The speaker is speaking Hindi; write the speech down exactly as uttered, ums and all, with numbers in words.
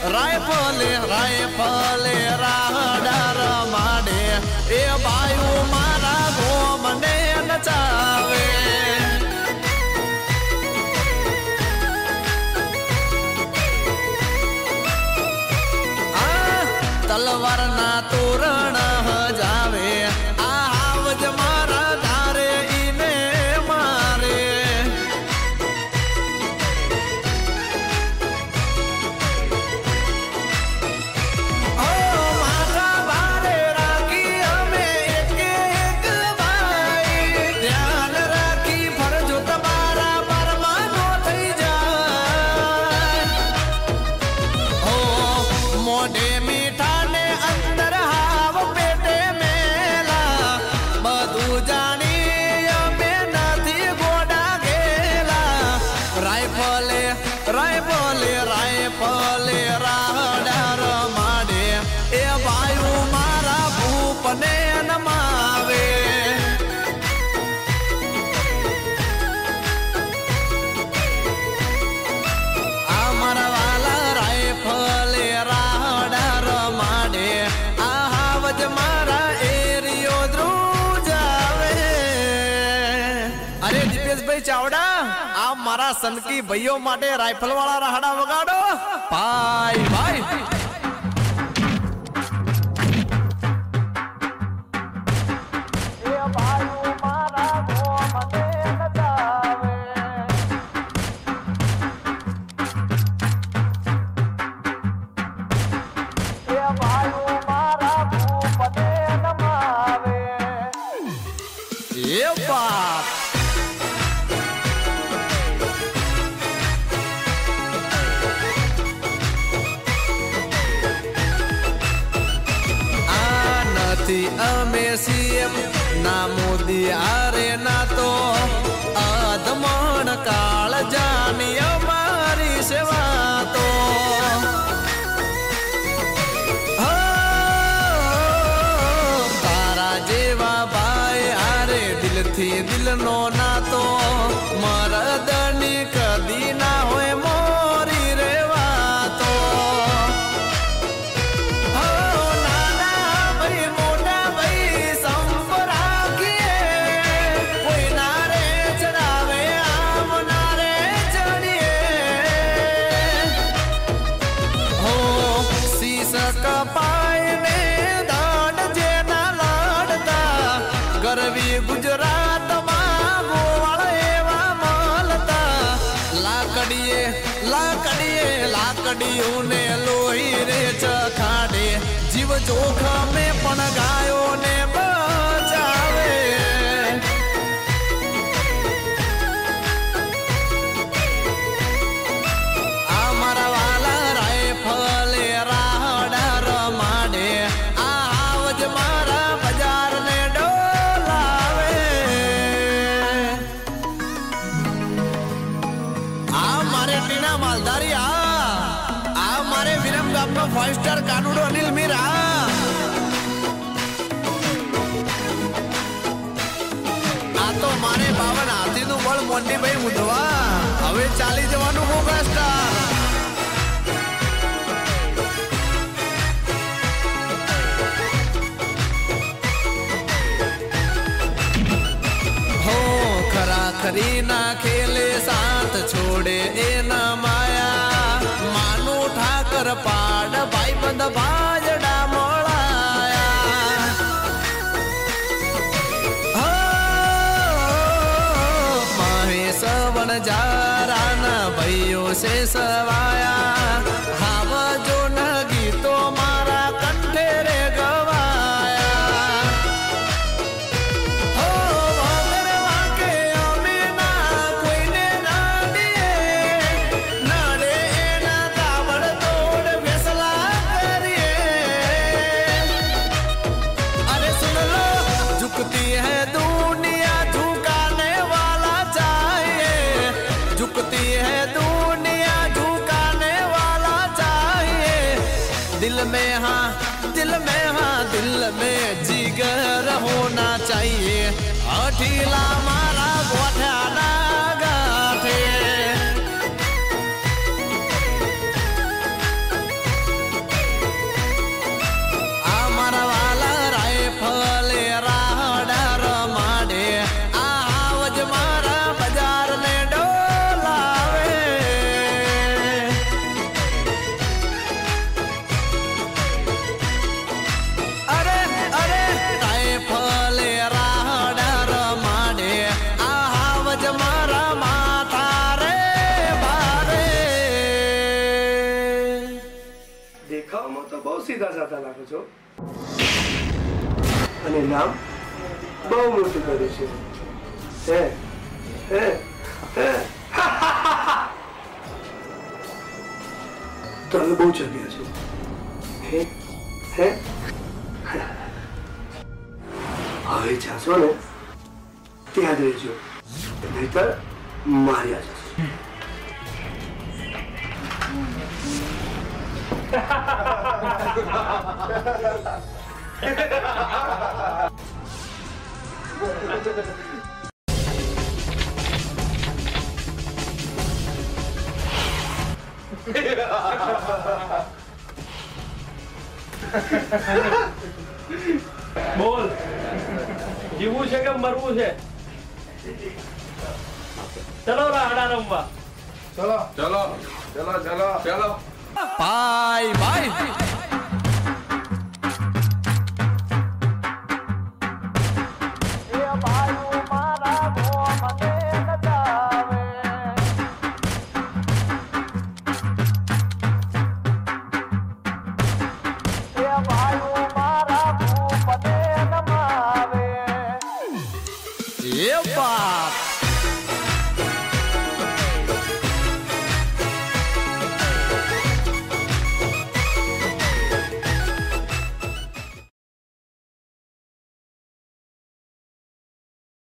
रायफले रायफले राहडार माडे ए बायू मारा गोमने नचावे आ तलवार ना तोरण जावे आवज मारा धारे इने मारे रायफले रायफले राहडार माडे ए बायू मारा भूपने नमावे आमारा वाला रायफले राहडार माडे आहावज मारा एरियो द्रुजावे। अरे दीपेश भाई चावड़ा आप मारा सन की भाइयों माटे राइफल वाला राहड़ा वगाड़ो भाई भाई ये बात अमे सीएम ना मोदी आरे ना तो आदमन काल जानी हमारी सेवा तो तारा जेवा भाई आरे दिल थी दिल नो ना तो मरदनी कदी ना होए मोरी रेवा तो गुजरात लाकड़िए लाकड़िए लाकड़ियों ने लोही रे चखाड़े जीव जोखम में पण गायों ने बचावे आमारा वाला रायफले राहडार माडे आवज मारा बाजार ने मालदारी आ आ मारे विरम गामनो फाइव स्टार कानूडो अनिल मीरा आ तो मारे बावन हाथी नु बळ मोंटी भाई मुदवा हवे चाली जवानु मोगा स्टार हो खरा खरी ना खेले साथ छोड़े ए ना माया मानो ठाकर पाड़ भाई बंद बाजड़ा मोड़ाया महेश वन जारा न भैयो से सवाया हाव जो न गीतो मारा कंठे रे गवाया झुकती है दुनिया झुकाने वाला चाहिए झुकती है दुनिया झुकाने वाला चाहिए दिल में हाँ दिल में हाँ दिल में जिगर होना चाहिए अठीला मारा गोठाना गाठे સીધા સાધા લાગો છો અને નામ બહુ મોટું કર્યું છે હે હે હે તમે બહુ ચગ્યા છો હે હે હવે જાશો ને ત્યાં જ રહેજો નહીતર માર્યા જશો બોલ જીવવું છે કે મરવું છે ચલો રાડા રમવા ચલો ચલો ચલો ચલો ચલો બાય બાય